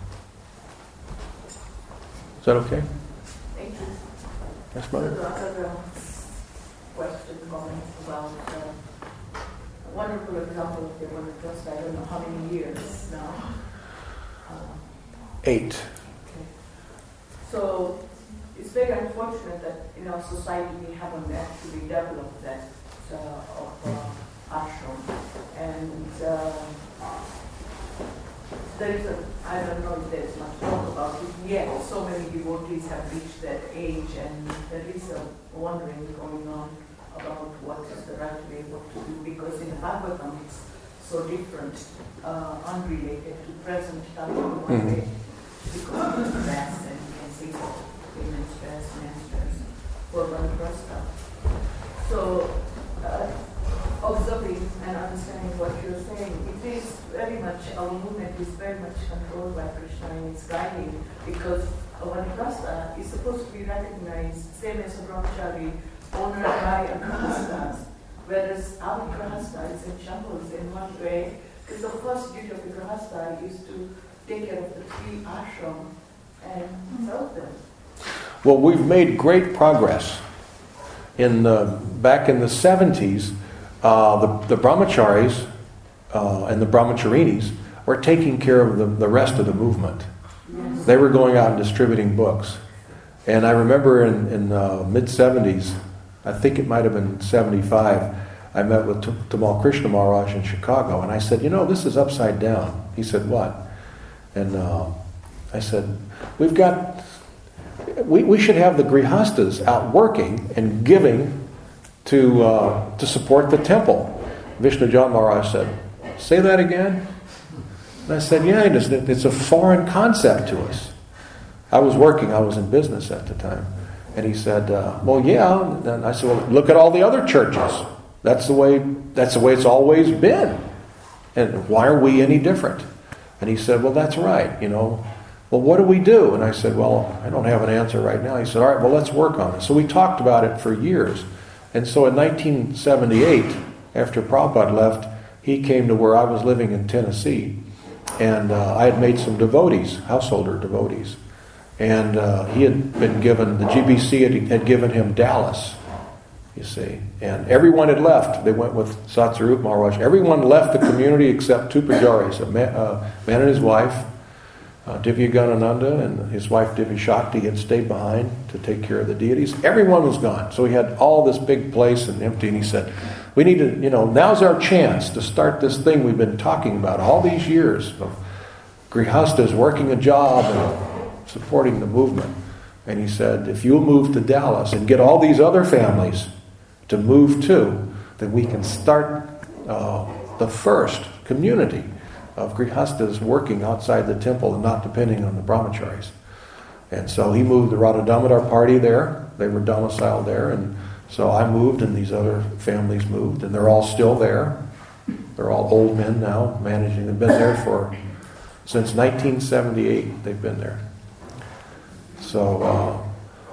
Is that okay? Thank you. Yes, Mother? So the other question, comment about a wonderful example of the one just, I don't know how many years now. 8. Okay. So it's very unfortunate that in our society we haven't actually developed that ashram. And there is I don't know if there's much talk about it yet. So many devotees have reached that age, and there is a wondering going on about what is the right way what to do, because in Bhagavatam it's so different, unrelated to present time in one way, because it's dress and you can see women's dress, men's dress, for one prasta. So observing and understanding what you're saying, it is very much, our movement is very much controlled by Krishna and its guiding, because Vanaprastha is supposed to be recognized, same as a brahmachari, honored by a grahasthas, whereas our grahastha is in shambles in one way, because the first duty of the grahastha is to take care of the 3 ashram and serve them. Well, we've made great progress. Back in the 70s, the brahmacharis and the brahmacharinis were taking care of the rest of the movement. Yes. They were going out and distributing books. And I remember in mid-70s, I think it might have been 75, I met with Tamal Krishna Maharaj in Chicago, and I said, you know, this is upside down. He said, what? And I said, we should have the grihastas out working and giving to support the temple. Vishnu Jan Maharaj said, say that again? And I said, yeah, it's a foreign concept to us. I was in business at the time. And he said, well, yeah. And I said, well, look at all the other churches. That's the way it's always been. And why are we any different? And he said, well, that's right, you know. Well, what do we do? And I said, well, I don't have an answer right now. He said, all right, well, let's work on it. So we talked about it for years. And so in 1978, after Prabhupada left, he came to where I was living in Tennessee. And I had made some devotees, householder devotees. And he had been given, the GBC had given him Dallas, you see. And everyone had left. They went with Satsarup Maharaj. Everyone left the community except 2 pujaris, a man and his wife, Divya Ganananda, and his wife Divya Shakti had stayed behind to take care of the deities. Everyone was gone. So he had all this big place and empty, and he said, we need to, now's our chance to start this thing we've been talking about all these years of grihastas working a job and supporting the movement. And he said, if you'll move to Dallas and get all these other families to move too, then we can start the first community of grihastas working outside the temple and not depending on the brahmacharis. And so he moved the Radha Damodar party there. They were domiciled there. And so I moved and these other families moved. And they're all still there. They're all old men now managing. They've been there since 1978. They've been there. So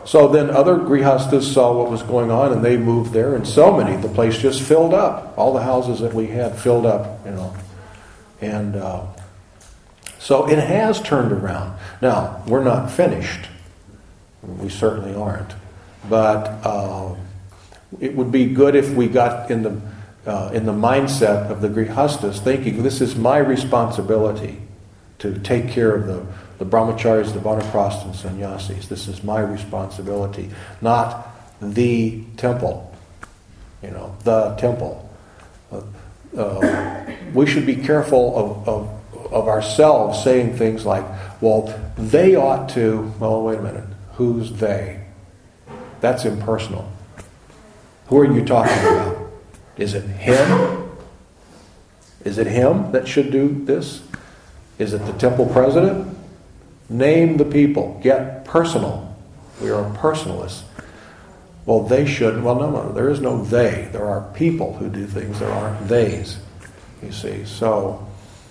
So then other grihastas saw what was going on, and they moved there, and the place just filled up. All the houses that we had filled up, And so it has turned around. Now, we're not finished. We certainly aren't. But it would be good if we got in the mindset of the grihastas, thinking this is my responsibility to take care of the brahmacharis, the vanaprastha, and sannyasis. This is my responsibility, not the temple. The temple. We should be careful of ourselves saying things like, well, they ought to... Well, wait a minute. Who's they? That's impersonal. Who are you talking about? Is it him? Is it him that should do this? Is it the temple president? Name the people. Get personal. We are personalists. Well, they should. Well, no. There is no they. There are people who do things. There aren't theys. You see. So,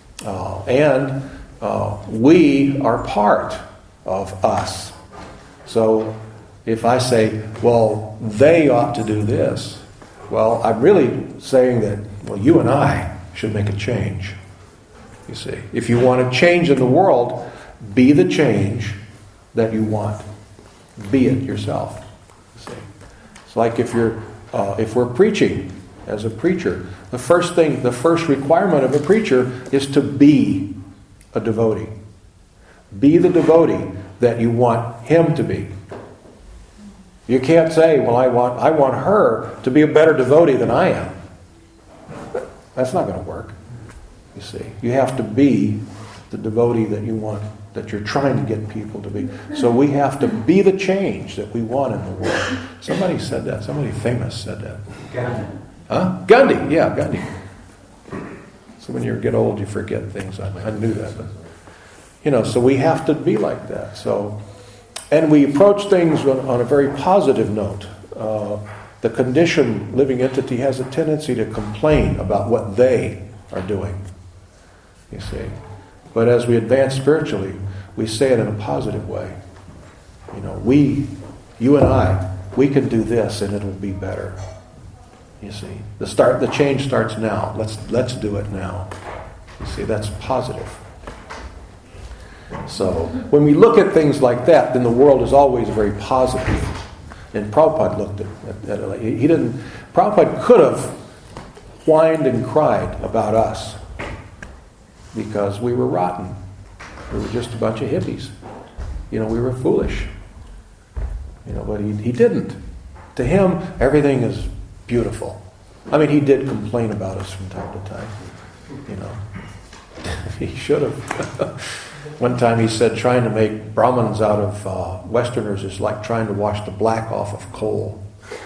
we are part of us. So, if I say, well, they ought to do this, well, I'm really saying that, well, you and I should make a change. You see. If you want a change in the world, be the change that you want. Be it yourself. You see. It's like if we're preaching as a preacher, the first requirement of a preacher is to be a devotee. Be the devotee that you want him to be. You can't say, well, I want her to be a better devotee than I am. That's not going to work. You see, you have to be the devotee that you want, that you're trying to get people to be. So we have to be the change that we want in the world. Somebody said that. Somebody famous said that. Gandhi. Huh? Gandhi. Yeah, Gandhi. So when you get old, you forget things. I knew that. But, so we have to be like that. So, and we approach things on a very positive note. The conditioned living entity has a tendency to complain about what they are doing. You see. But as we advance spiritually, we say it in a positive way. You and I, we can do this and it'll be better. You see. The change starts now. Let's do it now. You see, that's positive. So when we look at things like that, then the world is always very positive. And Prabhupada looked at it. Prabhupada could have whined and cried about us because we were rotten. We were just a bunch of hippies. We were foolish. But he didn't. To him, everything is beautiful. I mean, he did complain about us from time to time. He should have. One time he said trying to make Brahmins out of Westerners is like trying to wash the black off of coal.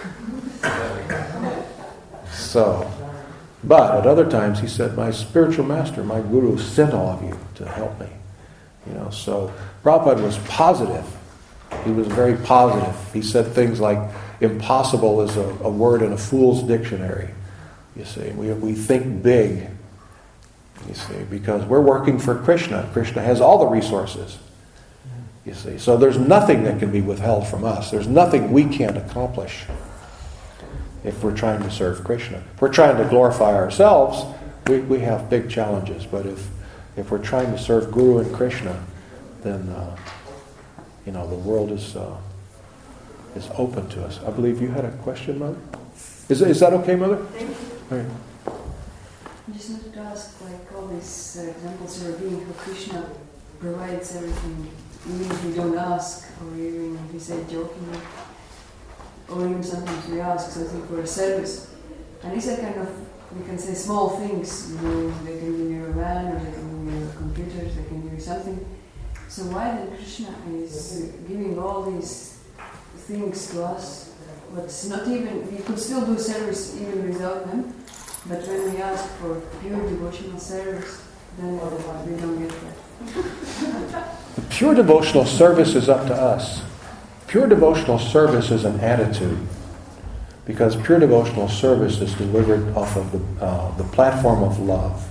So, but at other times he said, my spiritual master, my guru sent all of you to help me. So Prabhupada was positive. He was very positive. He said things like, impossible is a word in a fool's dictionary. You see, we think big. You see, because we're working for Krishna. Krishna has all the resources. You see, so there's nothing that can be withheld from us. There's nothing we can't accomplish if we're trying to serve Krishna. If we're trying to glorify ourselves, we have big challenges. But if we're trying to serve Guru and Krishna, then the world is open to us. I believe you had a question, Mother. Is that okay, Mother? Thank you. All right. I just wanted to ask, like all these examples you were giving, how Krishna provides everything, even if we don't ask, or even if we say jokingly, or even sometimes we ask something for a service. And these are kind of, we can say small things, they can give you a van, or they can give you computers, they can give you something. So why then Krishna is giving all these things to us, but it's not even, we could still do service even without them. But when we ask for pure devotional service, then we don't get that. Pure devotional service is up to us. Pure devotional service is an attitude. Because pure devotional service is delivered off of the platform of love.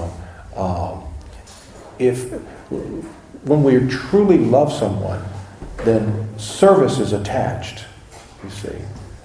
When we truly love someone, then service is attached, you see.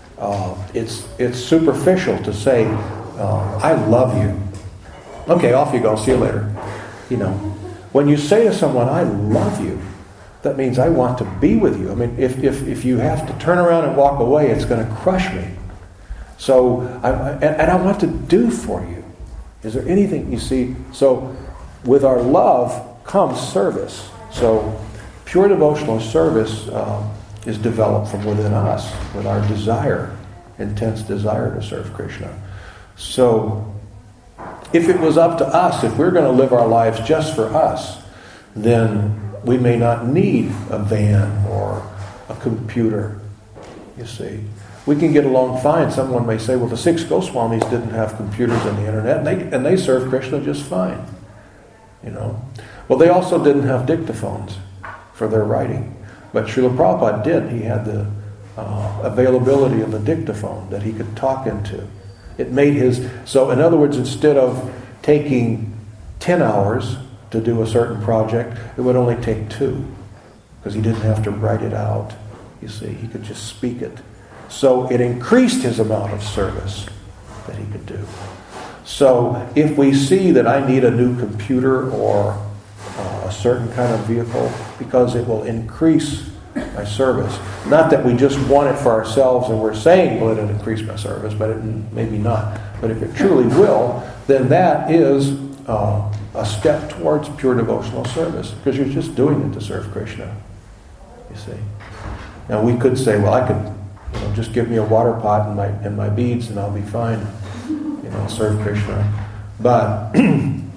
It's superficial to say, I love you. Okay, off you go, see you later. You know, when you say to someone, I love you, that means I want to be with you. I mean, if you have to turn around and walk away, it's going to crush me. So, I want to do for you. Is there anything, you see? So, with our love comes service. So, pure devotional service is developed from within us, with our desire, intense desire to serve Krishna. So, if it was up to us, if we're going to live our lives just for us, then we may not need a van or a computer, you see. We can get along fine. Someone may say, well, the 6 Goswamis didn't have computers and the internet, and they served Krishna just fine. You know. Well, they also didn't have dictaphones for their writing. But Srila Prabhupada did. He had the availability of a dictaphone that he could talk into. It made his... So, in other words, instead of taking 10 hours to do a certain project, it would only take 2. Because he didn't have to write it out. You see, he could just speak it. So it increased his amount of service that he could do. So if we see that I need a new computer or a certain kind of vehicle, because it will increase my service. Not that we just want it for ourselves and we're saying, well, it'll increase my service, but it maybe not. But if it truly will, then that is a step towards pure devotional service, because you're just doing it to serve Krishna. You see. Now we could say, well, I could, just give me a water pot and my beads, and I'll be fine. Serve Krishna. But in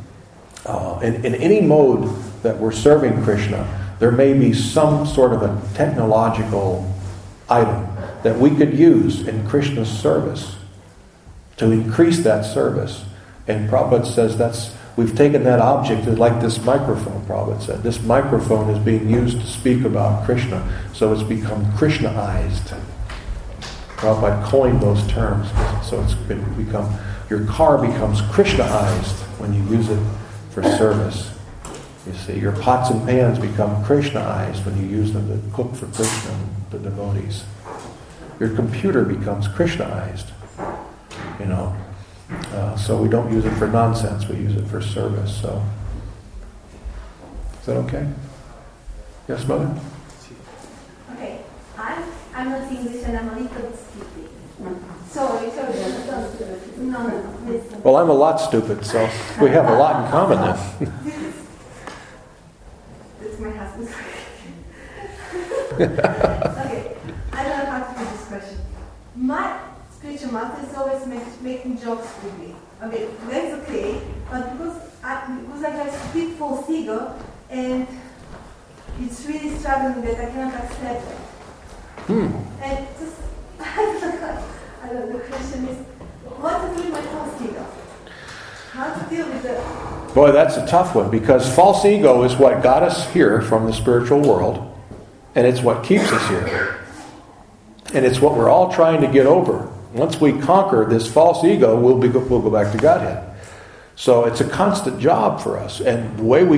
any mode that we're serving Krishna, there may be some sort of a technological item that we could use in Krishna's service to increase that service. And Prabhupada says we've taken that object, like this microphone, Prabhupada said. This microphone is being used to speak about Krishna, so it's become Krishnaized. Prabhupada coined those terms, so it's become, your car becomes Krishnaized when you use it for service. You see, your pots and pans become Krishnaized when you use them to cook for Krishna and the devotees. Your computer becomes Krishnaized. So we don't use it for nonsense, we use it for service. So, is that okay? Yes, Mother? Okay, I'm not English and I'm a little stupid. Sorry. No, listen. Well, I'm a lot stupid, so we have a lot in common then. This is my husband. Okay, I don't know how to do this question. My spiritual master is always making jokes with me. Okay, that's okay, but because I have a big false ego, and it's really struggling that I cannot accept it. And just, I don't know, the question is, what to do with my false ego? How to deal with it? Boy, that's a tough one, because false ego is what got us here from the spiritual world, and it's what keeps us here. And it's what we're all trying to get over. Once we conquer this false ego, we'll go back to Godhead. So it's a constant job for us. And the way we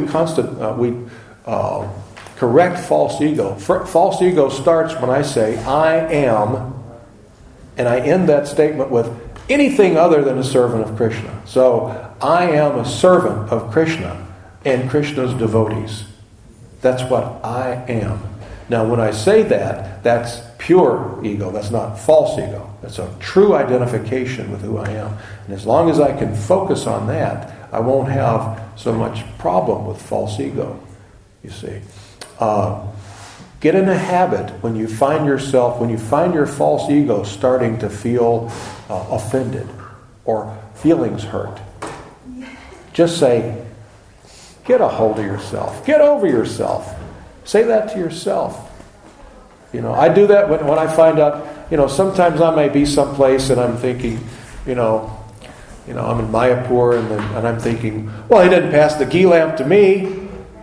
correct false ego. False ego starts when I say, I am, and I end that statement with anything other than a servant of Krishna. So I am a servant of Krishna and Krishna's devotees. That's what I am. Now when I say that, that's pure ego. That's not false ego. That's a true identification with who I am. And as long as I can focus on that, I won't have so much problem with false ego, you see. Get in a habit when you find your false ego starting to feel offended or feelings hurt. Just say, get a hold of yourself. Get over yourself. Say that to yourself. I do that when I find out, sometimes I may be someplace and I'm thinking, I'm in Mayapur and I'm thinking, well, he didn't pass the ghee lamp to me.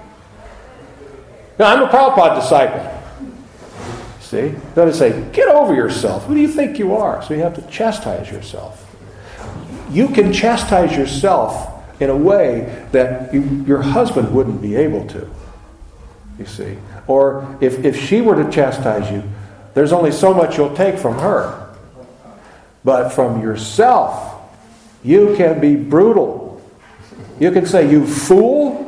Now, I'm a Prabhupada disciple. See? You got to say, get over yourself. Who do you think you are? So you have to chastise yourself. You can chastise yourself in a way that your husband wouldn't be able to. You see? Or if she were to chastise you, there's only so much you'll take from her. But from yourself, you can be brutal. You can say, "You fool."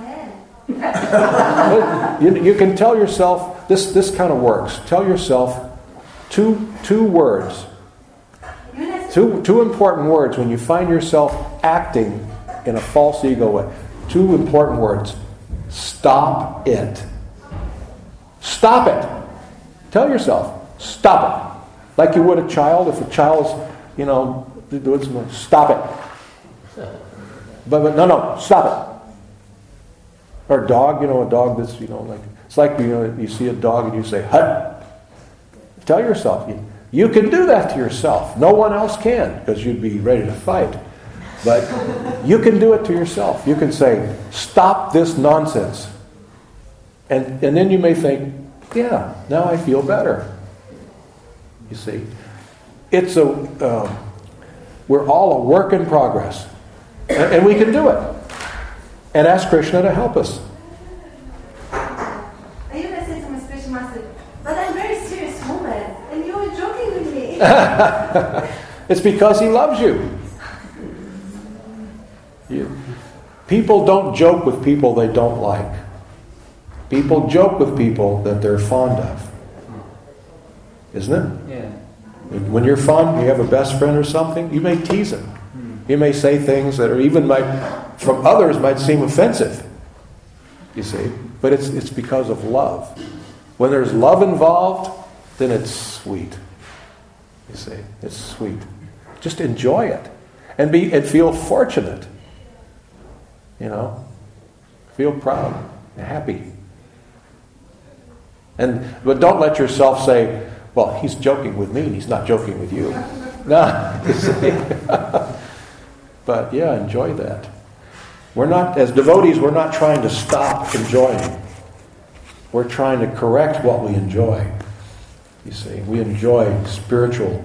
You can tell yourself, this kind of works. Tell yourself two words. Two important words when you find yourself acting in a false ego way. Two important words. Stop it. Stop it. Tell yourself, stop it. Like you would a child. If a child's, stop it. But no, stop it. Or a dog, a dog that's, it's like, you see a dog and you say, "Hut." Tell yourself, you can do that to yourself. No one else can, because you'd be ready to fight. But you can do it to yourself. You can say, "Stop this nonsense." And then you may think, "Yeah, now I feel better." You see, we're all a work in progress. And we can do it. And ask Krishna to help us. I used to say to my spiritual master, "But I'm a very serious woman, and you're joking with me." It's because he loves you. People don't joke with people they don't like. People joke with people that they're fond of. Isn't it? Yeah. When you're fond, you have a best friend or something, you may tease him. You may say things that are even from others might seem offensive. You see? But it's because of love. When there's love involved, then it's sweet. You see? It's sweet. Just enjoy it. And feel fortunate. Feel proud and happy. But don't let yourself say, "Well, he's joking with me and he's not joking with you." No. You see? But yeah, enjoy that. We're not, as devotees, we're not trying to stop enjoying. We're trying to correct what we enjoy. You see, we enjoy spiritual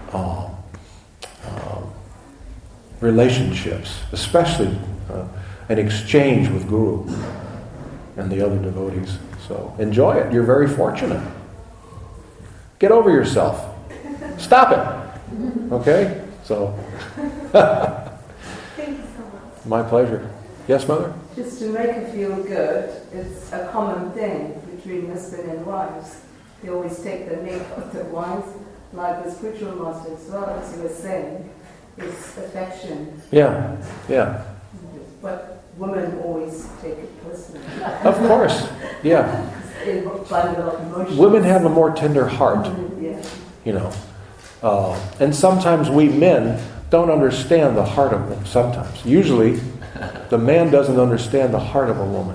relationships, especially an exchange with Guru and the other devotees. So enjoy it. You're very fortunate. Get over yourself. Stop it. Okay? So... Thank you so much. My pleasure. Yes, Mother? Just to make her feel good, it's a common thing between husband and wives. They always take the name of the wives, like the spiritual master as well, as you were saying. It's affection. Yeah. But women always take it personally. Of course. Yeah. They find a lot of emotions. Women have a more tender heart. Yeah. And sometimes we men don't understand the heart of them. Sometimes. Usually, the man doesn't understand the heart of a woman.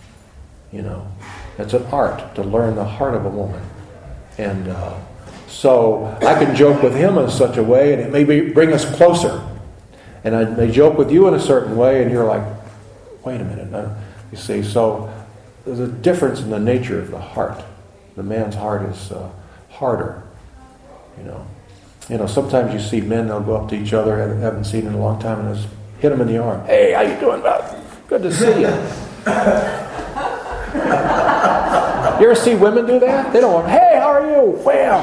It's an art to learn the heart of a woman. And so I can joke with him in such a way, and it may bring us closer. And I may joke with you in a certain way, and you're like, wait a minute. You see, so there's a difference in the nature of the heart. The man's heart is harder. Sometimes you see men, they'll go up to each other, haven't seen in a long time, and just hit them in the arm. "Hey, how you doing, bud? Good to see you." You ever see women do that? They don't want, "Hey, how are you?" Well,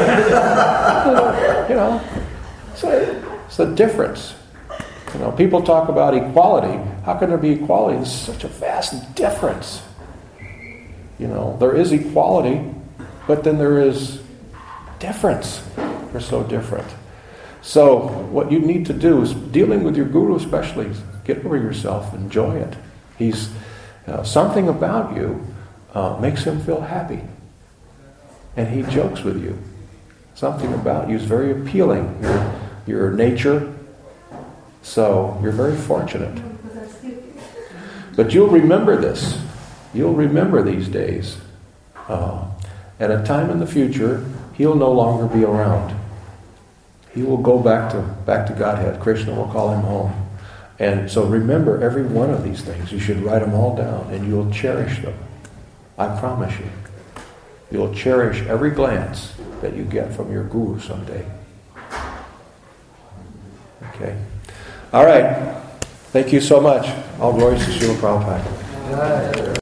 it's the difference. People talk about equality. How can there be equality? There's such a vast difference. There is equality, but then there is difference. They're so different. So what you need to do is, dealing with your guru especially, is get over yourself, enjoy it. He's something about you makes him feel happy. And he jokes with you. Something about you is very appealing. Your nature. So you're very fortunate. But you'll remember this. You'll remember these days. At a time in the future, he'll no longer be around. He will go back to Godhead. Krishna will call him home. And so remember every one of these things. You should write them all down, and you'll cherish them. I promise you. You'll cherish every glance that you get from your guru someday. Okay. All right. Thank you so much. All glories to Srila Prabhupada.